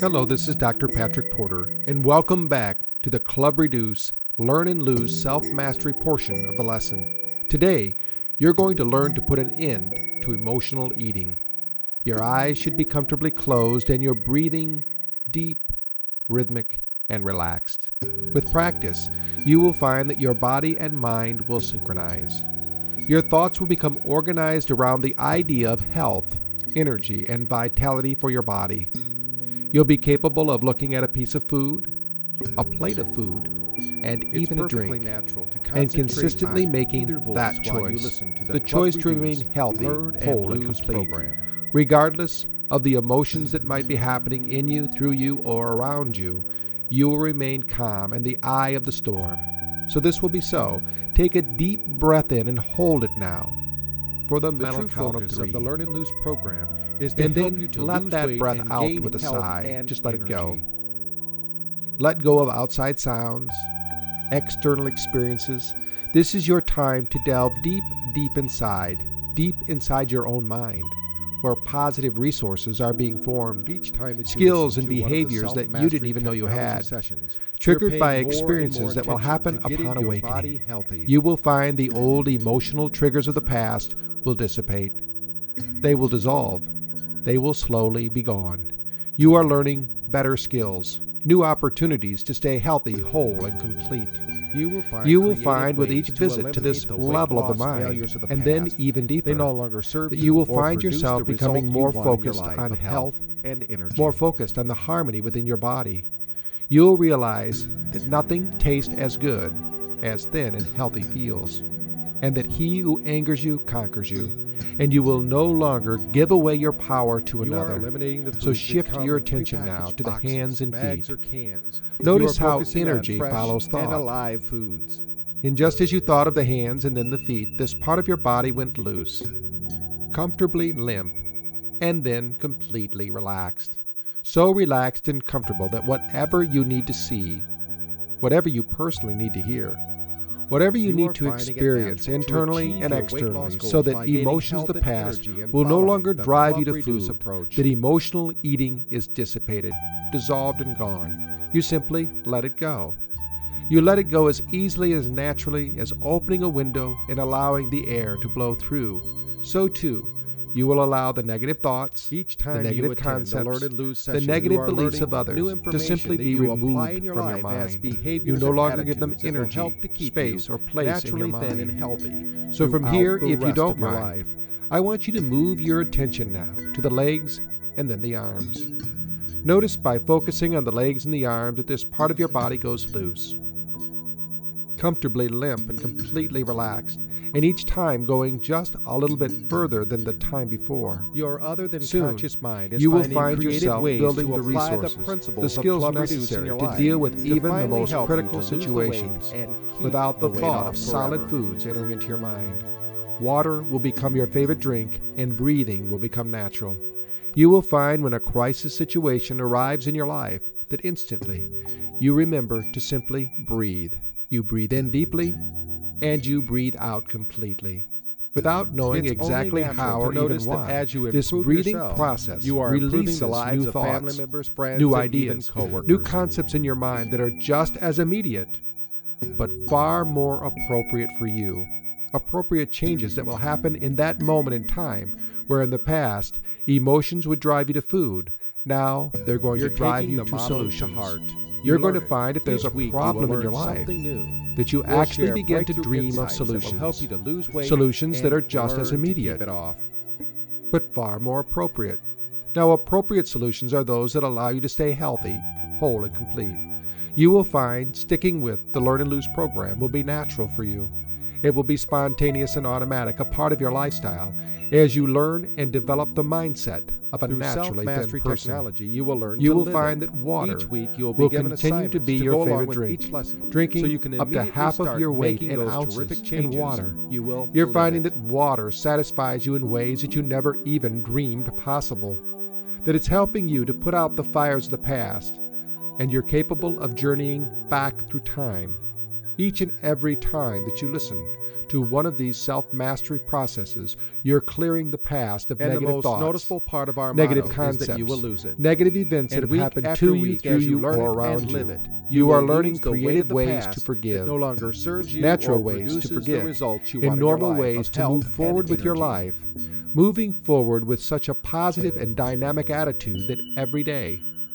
Hello, this is Dr. Patrick Porter, and welcome back to the Club Reduce Learn and Lose Self-Mastery portion of the lesson. Today, you're going to learn to put an end to emotional eating. Your eyes should be comfortably closed and your breathing deep, rhythmic, and relaxed. With practice, you will find that your body and mind will synchronize. Your thoughts will become organized around the idea of health, energy, and vitality for your body. You'll be capable of looking at a piece of food, a plate of food, and even a drink, and consistently making that choice, the choice to remain healthy, whole, and complete, regardless of the emotions that might be happening in you, through you, or around you. You will remain calm in the eye of the storm. So this will be so. Take a deep breath in and hold it now. For the mental count of 3. Of the Learn and Lose program is to and help then you to let lose that weight breath and out gain with a health sigh. and Just let it go. energy. Let go of outside sounds, external experiences. This is your time to delve deep inside your own mind, where positive resources are being formed, Each time that you skills listen and to one of the behaviors that you didn't even know you self-mastery had, sessions, triggered you're by paying more and experiences more that will attention happen to getting upon your awakening. body healthy. You will find the old emotional triggers of the past will dissipate. They will dissolve. They will slowly be gone. You are learning better skills, new opportunities to stay healthy, whole, and complete. You will find with ways each visit to this eliminate the level of the weight loss mind, failures of the and then past. even They deeper, no longer serve that you will or find produce yourself the becoming result more you want in your focused life on of health, and energy. more focused on the harmony within your body. You'll realize that nothing tastes as good as thin and healthy feels, and that he who angers you conquers you, and you will no longer give away your power to You are another. eliminating the foods So that shift come your in attention now prepackaged to the boxes, hands and bags feet. or cans. Notice You are how focusing on energy fresh follows and thought. alive foods. And just as you thought of the hands and then the feet, this part of your body went loose, comfortably limp, and then completely relaxed. So relaxed and comfortable that whatever you need to see, whatever you personally need to hear, whatever you You need are to finding it experience natural to internally achieve and your weight externally, loss so goals that by gaining emotions of the health and past energy and will no following longer the drive you Club to Reduce food, approach. that emotional eating is dissipated, dissolved, and gone. You simply let it go. You let it go as easily, as naturally as opening a window and allowing the air to blow through. So too, you will allow the negative thoughts, Each the time negative you attend concepts, the Learn and Lose the session, negative you are beliefs learning of others new to information simply that be you apply removed in your from your life as mind. behaviors You no and longer give them attitudes that will energy, help to keep space, you or place in your naturally thin and mind. healthy. So from throughout here, the if you rest don't of your mind, life. I want you to move your attention now to the legs and then the arms. Notice by focusing on the legs and the arms that this part of your body goes loose, comfortably limp and completely relaxed, and each time going just a little bit further than the time before. Your other than Soon, conscious mind is you will finding find creative yourself ways building to the apply resources, the the principles skills of Club Reduce in necessary your to life deal with to even the finally most help critical you to lose the weight situations and keep without the weight thought off of solid forever. foods entering into your mind. Water will become your favorite drink, and breathing will become natural. You will find when a crisis situation arrives in your life that instantly you remember to simply breathe. You breathe in deeply, and you breathe out completely. Without knowing It's exactly only how natural or to even notice that why, as you this improve breathing yourself, process you are improving releases the lives new of thoughts, family members, friends, new and even ideas, coworkers. new concepts in your mind that are just as immediate, but far more appropriate for you. Appropriate changes that will happen in that moment in time, where in the past, emotions would drive you to food. Now, they're going You're to drive taking you the to motto solutions. to heart. You're You going to learn it. find if there's Each a week you problem will in your learn life, something new. that you We'll actually share begin to breakthrough dream of insights that will solutions. help you to lose weight Solutions that and are just as learn to keep immediate, it off. but far more appropriate. Now, appropriate solutions are those that allow you to stay healthy, whole, and complete. You will find sticking with the Learn and Lose program will be natural for you. It will be spontaneous and automatic, a part of your lifestyle, as you learn and develop the mindset of a Through naturally thin self-mastery person. technology, you will learn You to will live find it. that water Each week you'll be will given continue to assignments be to your go along favorite with drink. each lesson, Drinking so you can up to immediately half of start your weight making in those ounces terrific in changes. water. You will You're live finding it. that water satisfies you in ways that you never even dreamed possible, that it's helping you to put out the fires of the past, and you're capable of journeying back through time. Each and every time that you listen to one of these self-mastery processes, you're clearing the past of And the negative most thoughts, noticeable part of our negative motto concepts, is that you will lose it. negative events And that have week happened after to you, week, through as you you, learn or it around and you. live it, You will are lose learning the weight creative of the ways past to forgive, that no longer serves you natural or ways to produces forget, the results you in want normal in your life ways of to move health forward and with your energy. life, moving forward with such a positive and dynamic attitude that every day,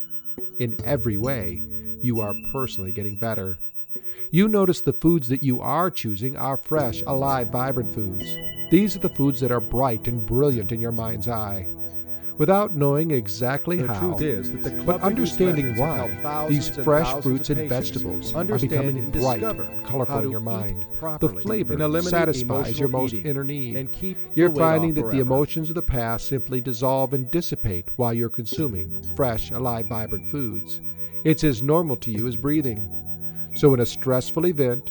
in every way, you are personally getting better. You notice the foods that you are choosing are fresh, alive, vibrant foods. These are the foods that are bright and brilliant in your mind's eye. Without knowing exactly The how, truth is that the but Club understanding Reduce methods have why helped thousands these and fresh thousands fruits of and patients vegetables are understand becoming and bright discover and how colorful to in your eat mind. The properly flavor and eliminate satisfies your emotional most eating inner need. and keep You're the weight finding off that the forever. emotions of the past simply dissolve and dissipate while you're consuming fresh, alive, vibrant foods. It's as normal to you as breathing. So when a stressful event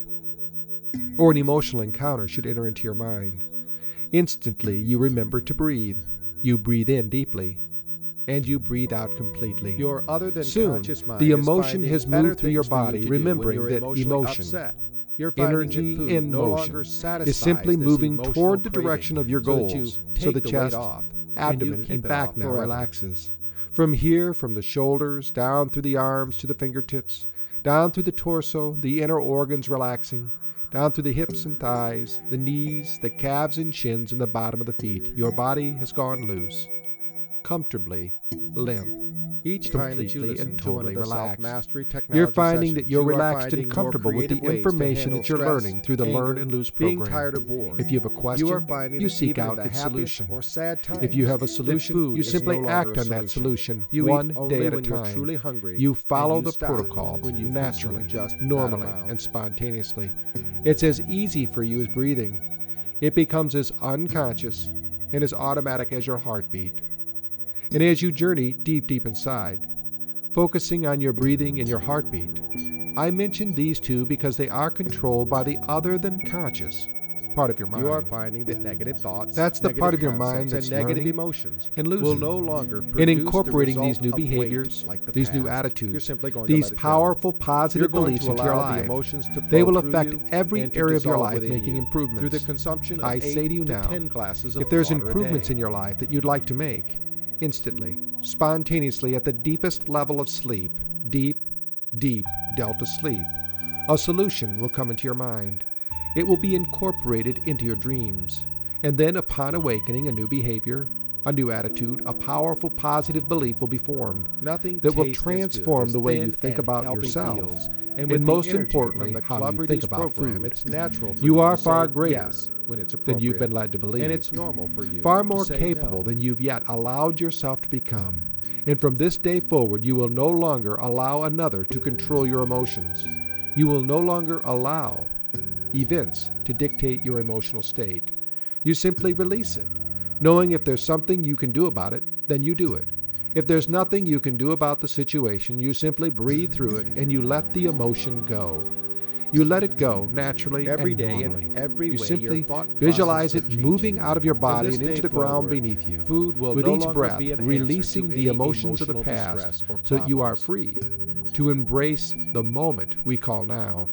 or an emotional encounter should enter into your mind, instantly you remember to breathe. You breathe in deeply, and you breathe out completely. Your other than Soon, conscious mind the is emotion finding has better moved through your things for you body, to do remembering when that you're emotionally emotion, upset. You're finding energy that food in no motion, longer is satisfies simply this moving emotional toward the craving, direction of your so that you goals, take so the weight chest, off, abdomen, keep and it back off now forever. relaxes. From here, from the shoulders, down through the arms to the fingertips, down through the torso, the inner organs relaxing, down through the hips and thighs, the knees, the calves and shins, and the bottom of the feet. Your body has gone loose, comfortably limp. Each time that you completely listen and to one totally of the relaxed. self-mastery technology You're finding sessions, that you're you are relaxed finding and more comfortable with the creative ways to information handle that you're stress, learning through the anger, Learn and Lose being program. tired or bored. If you have a question, You are finding you that seek even in out the its happiest solution. or sad times, If you have a that solution, food you is simply no longer act a on that solution. solution You one eat only day at a when you're time. truly hungry, You follow and you the stop protocol when you've naturally, consumed just that normally, amount. and spontaneously. It's as easy for you as breathing. It becomes as unconscious and as automatic as your heartbeat. And as you journey deep, deep inside, focusing on your breathing and your heartbeat, I mention these two because they are controlled by the other than conscious part of your mind. You are finding that negative thoughts, That's the negative part of your mind concepts, that's and negative learning emotions and will losing. no longer In produce incorporating the these new result of weight behaviors, like the these new past. attitudes, You're simply going to these let it go. powerful, positive You're going beliefs to into your allow the life, emotions to they flow will through affect you every and to area of your dissolve life, within making you improvements. through the consumption of I 8 say to you now, 10 glasses of if there's water a improvements day. in your life that you'd like to make, instantly, spontaneously, at the deepest level of sleep, deep, deep delta sleep, a solution will come into your mind. It will be incorporated into your dreams. And then upon awakening, a new behavior, a new attitude, a powerful positive belief will be formed Nothing that will tastes as transform good the as way you thin think and about healthy yourself. feels. And And with the most energy importantly, from the how Club you think Reduce about program, food. it's natural for You you are to far say greater yes when it's than appropriate. you've been led to believe. And it's normal for you Far to more say capable no. than you've yet allowed yourself to become. And from this day forward, you will no longer allow another to control your emotions. You will no longer allow events to dictate your emotional state. You simply release it, knowing if there's something you can do about it, then you do it. If there's nothing you can do about the situation, you simply breathe through it and you let the emotion go. You let it go naturally Every and day normally. and every You way simply your thought visualize processes it are moving changing. out of your body this and into day the ground forward, beneath you. Food will With no each longer breath, be an releasing answer to the any emotions of the emotional past distress or so that you are problems. free to embrace the moment we call now.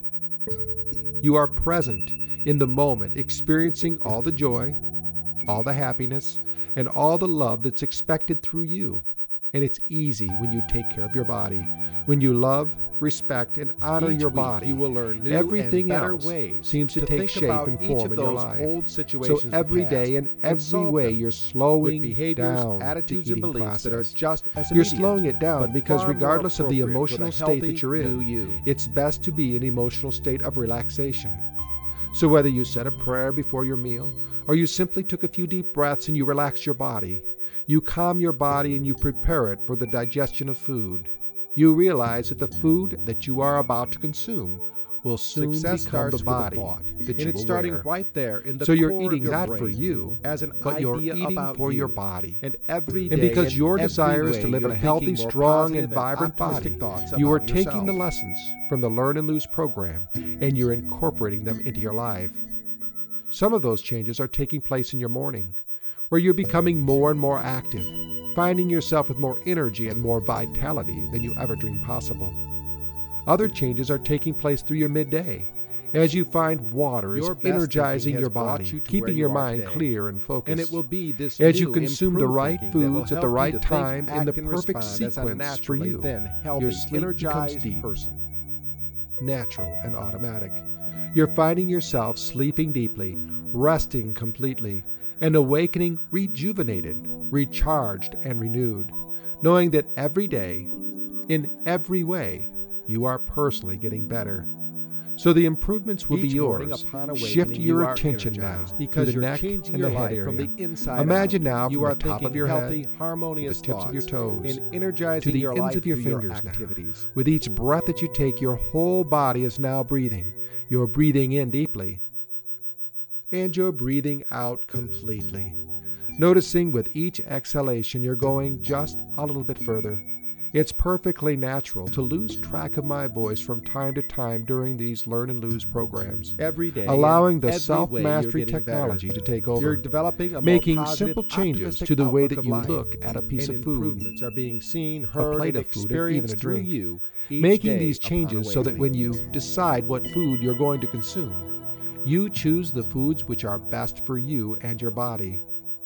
You are present in the moment, experiencing all the joy, all the happiness, and all the love that's expected through you. And it's easy when you take care of your body, when you love, respect, and honor Each your week body. You will learn new Everything and better else ways seems to take think shape about and each form of in your those life. old So situations of the every past day and every solve way them you're with slowing behaviors, down attitudes, the and eating beliefs that are process. just as You're immediate, slowing it down but because far more regardless of the appropriate emotional with a state that healthy you're in, new you. it's best to be in an emotional state of relaxation. So whether you said a prayer before your meal, or you simply took a few deep breaths and you relax your body, you calm your body and you prepare it for the digestion of food. You realize that the food that you are about to consume will soon Success become starts the body with a thought, that and you it's will starting wear. right there in the So you're core eating of your not brain for you, as an but you're idea eating about for you. your body. And every day, And because in your every desire is to way, live in you're a healthy, thinking more strong, positive and vibrant optimistic body, thoughts you are about taking yourself. the lessons from the Learn and Lose program and you're incorporating them into your life. Some of those changes are taking place in your morning, where you're becoming more and more active, finding yourself with more energy and more vitality than you ever dreamed possible. Other changes are taking place through your midday, as you find water is Your best energizing thinking your has brought body, you to keeping where your you are mind today. clear and focused. And it will be this as you new consume the improved right thinking that will foods at the help you right to think, time in the act, and perfect respond as a sequence for naturally you. thin, healthy, Your sleep becomes energized deep, person. natural, and automatic. You're finding yourself sleeping deeply, resting completely, and awakening rejuvenated, recharged, and renewed, knowing that every day, in every way, you are personally getting better. So the improvements will be Each morning yours. upon awakening, Shift you your are attention now energized to because the you're neck changing and your the head life area. from the inside Imagine out. now You from are the top of thinking your healthy, head, harmonious to the tips of your thoughts, toes, and energizing to the your ends life of your through your fingers now. activities. With each breath that you take, your whole body is now breathing. You're breathing in deeply, and you're breathing out completely. Noticing with each exhalation, you're going just a little bit further. It's perfectly natural to lose track of my voice from time to time during these Learn and Lose programs, Every day, allowing the in every way, self-mastery you're getting technology better. to take You're over, developing a making more positive, simple changes optimistic to the way outlook that of you life. look at a piece And of food, improvements are being seen, a heard, plate and of food, or even experienced a through drink. you each Making day these upon changes so that when awakening. you decide what food you're going to consume, you choose the foods which are best for you and your body.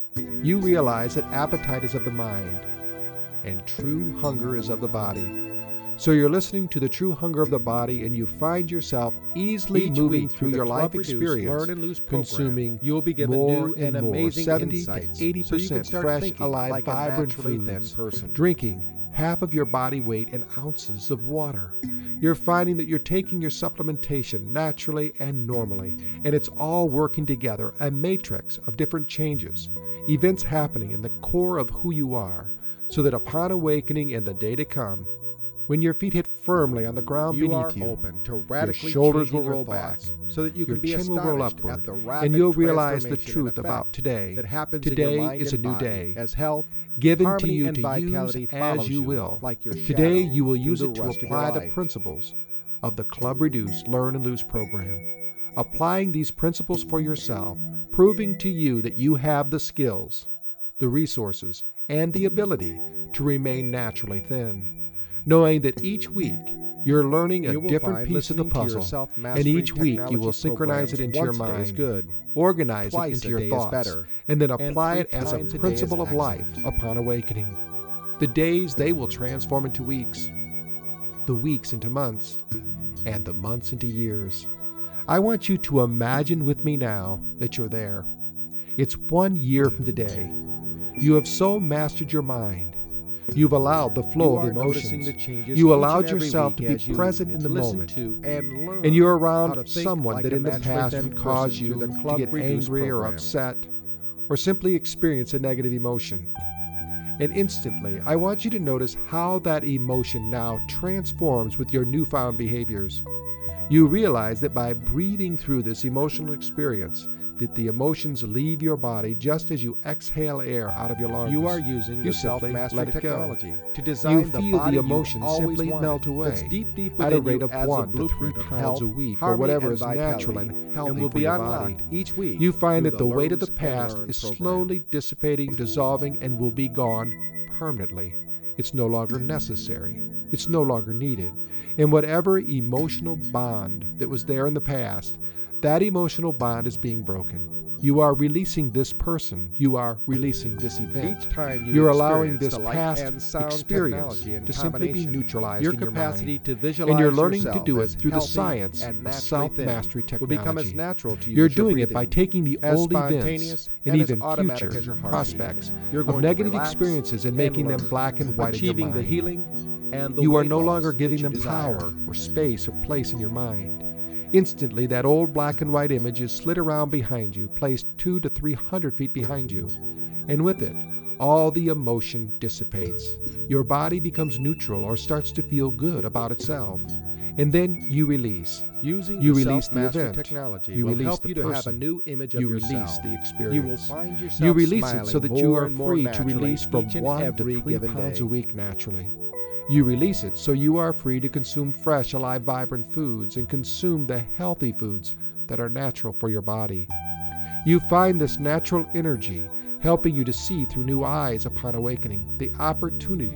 You realize that appetite is of the mind and true hunger is of the body. So you're listening to the true hunger of the body, and you find yourself easily Each moving week through the your Club life Reduce, experience, Learn and Lose program, consuming you'll be given more new and and more, amazing 70 insights, to 80% so you can start fresh, thinking alive, like a vibrant naturally thin foods, person. drinking half of your body weight in ounces of water. You're finding that you're taking your supplementation naturally and normally, and it's all working together, a matrix of different changes, events happening in the core of who you are, so that upon awakening in the day to come, when your feet hit firmly on the ground You are beneath you, open to radically your shoulders changing will your roll back, thoughts so that you your can be chin will roll astonished upward, at the rapid and you'll realize the transformation truth and about effect today. that happens Today in your mind is a and new body day, as health, given to harmony, you and to use vitality as follows you will. like your Today shadow you will through use the it to rest of your apply the life. principles of the Club Reduce, Learn and Lose program. Applying these principles for yourself, proving to you that you have the skills, the resources, and the ability to remain naturally thin. Knowing that each week you're learning a You will different find piece of the listening to your puzzle, self-mastery and each week you will technology synchronize it programs into your once a day is mind, good, organize it twice into a your day is thoughts, better, and then and apply 3 it as a times a day is principle of life excellent. upon awakening. The days, they will transform into weeks, the weeks into months, and the months into years. I want you to imagine with me now that you're there. It's 1 year from today. You have so mastered your mind. You've allowed the flow You of are noticing emotions. the changes You each allowed and every yourself week to be as you present in the listen moment. to and learn And you're how to around think someone like that a in the naturally past thin would cause person you through the to Club get Reduce angry or program. upset, or simply experience a negative emotion. And instantly, I want you to notice how that emotion now transforms with your newfound behaviors. You realize that by breathing through this emotional experience, that the emotions leave your body just as you exhale air out of your lungs. You are using You the simply self-mastery let it go. technology to design You the feel body the you've emotions always simply wanted. melt away That's deep at a within rate you of as 1 a to 3 blueprint of pounds health, a week, or harmony, whatever and is natural vitality, and healthy and will for be your unlocked body. each week. You find through that the weight of the Learn and past Learn is program. slowly dissipating, dissolving, and will be gone permanently. It's no longer necessary. It's no longer needed. And whatever emotional bond that was there in the past, that emotional bond is being broken. You are releasing this person. You are releasing this event. Each time You're allowing this experience the light past and sound experience technology in to simply be combination, neutralized your in your capacity mind. to visualize And you're learning to yourself do it as through the healthy science and of naturally thin self-mastery will become as technology. natural to you You're as your doing it by breathing, taking the as old events spontaneous and and as even automatic future as your heartbeat. prospects You're of going to negative relax experiences and and making them learn, black and white in your achieving mind. the healing and the You are weight no loss longer that giving you them desire. power or space or place in your mind. Instantly, that old black and white image is slid around behind you, placed 200 to 300 feet behind you, and with it, all the emotion dissipates. Your body becomes neutral or starts to feel good about itself. And then you release. Using You the release the self-mastery event. technology You will release help the you to have a person. new image of You yourself. release the experience. You will find yourself You release it smiling so that you more are and more free to naturally release from each and 1 to every 3 given pounds day. a week naturally. You release it so you are free to consume fresh, alive, vibrant foods and consume the healthy foods that are natural for your body. You find this natural energy helping you to see through new eyes upon awakening the opportunities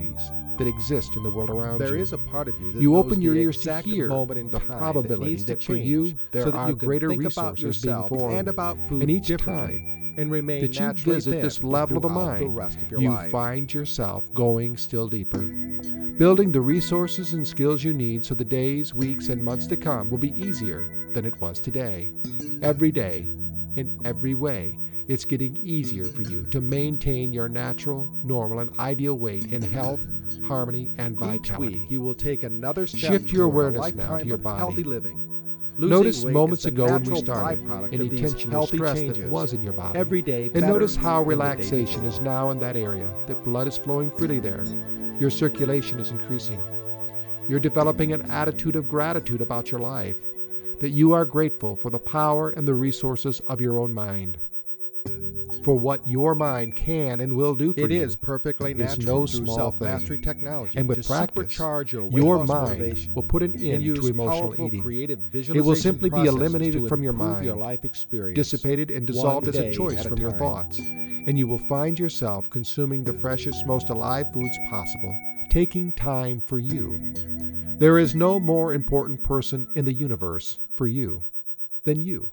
that exist in the world around There you. is a part of you that You knows open your the ears to exact hear moment in the time probability needs to that for you change there so that are you can greater think about resources being yourself formed. and about food And each differently time and remain that you naturally visit thin this level of the throughout the mind, rest of your you life. find yourself going still deeper, building the resources and skills you need so the days, weeks, and months to come will be easier than it was today. Every day, in every way, it's getting easier for you to maintain your natural, normal, and ideal weight in health, harmony, and Each vitality. week, you will take another step Shift your toward a awareness now to lifetime your of body. healthy living. Notice Losing weight moments is the ago when we natural started byproduct any of these tension or healthy stress changes. that was in your body. Every day, And better notice how than the day relaxation before. is now in that area, that blood is flowing freely there. Your circulation is increasing. You're developing an attitude of gratitude about your life, that you are grateful for the power and the resources of your own mind, for what your mind can and will do for It you. is perfectly is natural no through small self-mastery technology And with to practice, supercharge your weight your loss mind motivation will put an and end use to emotional powerful eating. creative It visualization will simply be processes eliminated to from your improve mind, your life experience. dissipated and dissolved one as a day choice at a from your time. thoughts, and you will find yourself consuming the freshest, most alive foods possible, taking time for you. There is no more important person in the universe for you than you.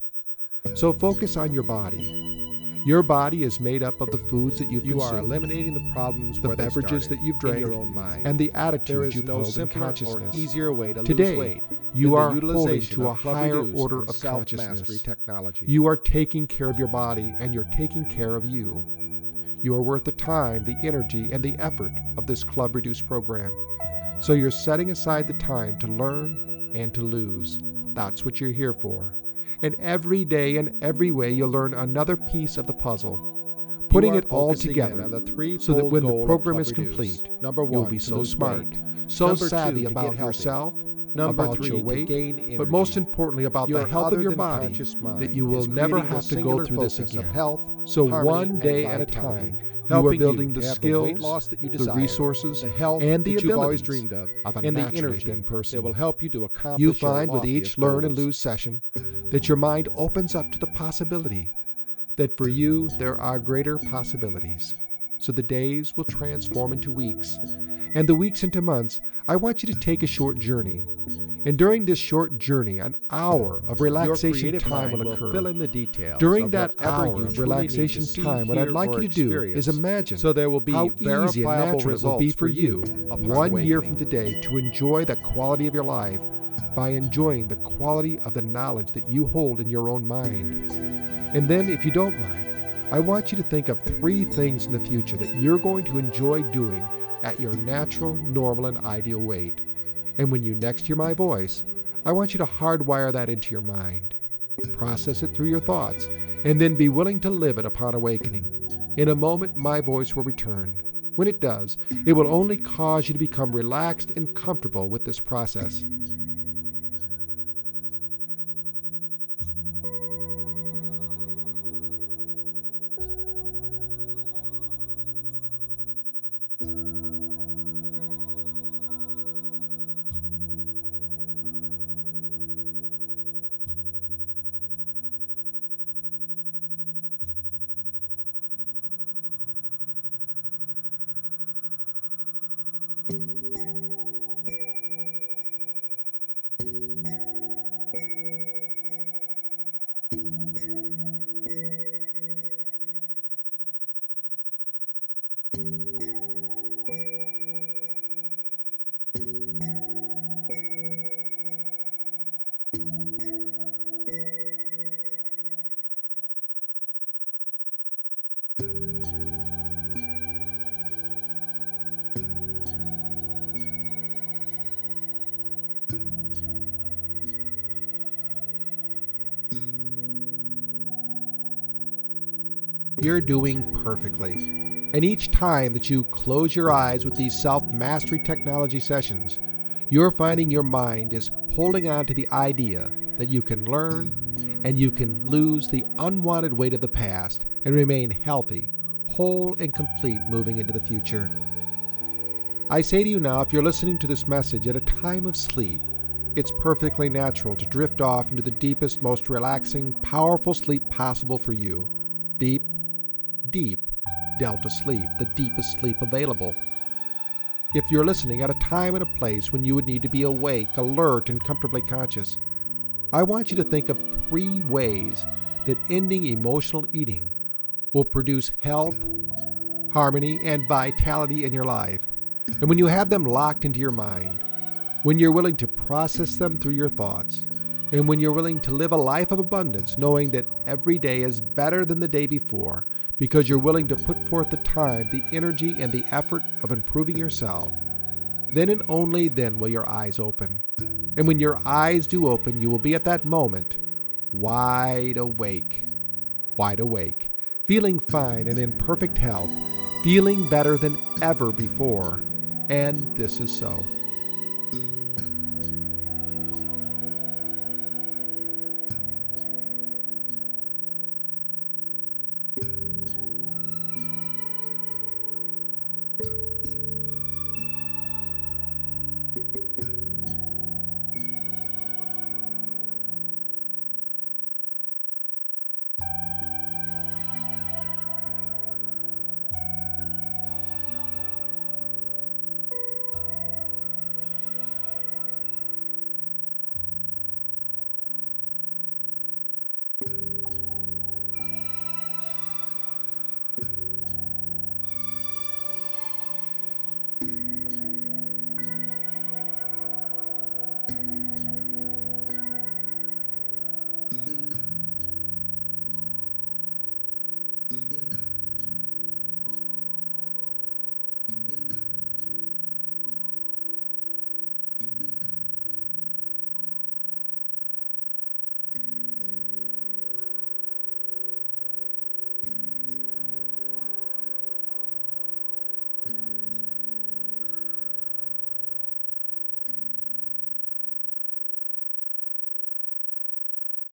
So focus on your body. Your body is made up of the foods that you've You are consumed, eliminating the problems the where they beverages started, that you've in drank, your own mind. and the There attitudes is you've no held in simpler or consciousness. easier way to Today, lose weight you than are the holding utilization to a of Club higher Reduce order and of self-mastery consciousness. technology. You are taking care of your body, and you're taking care of you. You are worth the time, the energy, and the effort of this Club Reduce program. So you're setting aside the time to learn and to lose. That's what you're here for. And every day and every way you'll learn another piece of the puzzle, putting You are it all focusing in together on the so that when the goal of program Club is Reduce. complete, Number you'll one, be to so lose smart, weight. so Number savvy two, to about get healthy. yourself, Number about three, your to weight, gain energy. but most importantly about Your the health of your body, other-than-conscious mind that you will is never creating have the to go singular through this focus of again. health, So harmony, one and day at a vitality, time, you helping are building to the have the weight skills, loss that you the desire, resources, the health and the that you've always abilities dreamed of, of a and the naturally energy thin person. that will help you to accomplish You your find with each loftiest learn and goals. lose session that your mind opens up to the possibility that for you there are greater possibilities. So the days will transform into weeks, and the weeks into months. I want you to take a short journey. And during this short journey, an hour of Your relaxation creative time mind will will occur. fill in the details During of that whatever hour you of truly relaxation need to see, time, what I'd hear, like or you to do experience. is imagine So there will be how easy and verifiable natural it will be results for you upon 1 year awakening. from today to enjoy the quality of your life by enjoying the quality of the knowledge that you hold in your own mind. And then, if you don't mind, I want you to think of 3 things in the future that you're going to enjoy doing at your natural, normal, and ideal weight. And when you next hear my voice, I want you to hardwire that into your mind. Process it through your thoughts, and then be willing to live it upon awakening. In a moment, my voice will return. When it does, it will only cause you to become relaxed and comfortable with this process. You're doing perfectly. And each time that you close your eyes with these self-mastery technology sessions, you're finding your mind is holding on to the idea that you can learn and you can lose the unwanted weight of the past and remain healthy, whole, and complete moving into the future. I say to you now, if you're listening to this message at a time of sleep, it's perfectly natural to drift off into the deepest, most relaxing, powerful sleep possible for you. Deep, deep delta sleep, the deepest sleep available. if you're listening at a time and a place when you would need to be awake, alert, and comfortably conscious, I want you to think of 3 ways that ending emotional eating will produce health, harmony, and vitality in your life. And when you have them locked into your mind, when you're willing to process them through your thoughts, and when you're willing to live a life of abundance, knowing that every day is better than the day before, because you're willing to put forth the time, the energy, and the effort of improving yourself, then and only then will your eyes open. And when your eyes do open, you will be at that moment wide awake, feeling fine and in perfect health, feeling better than ever before. And this is so.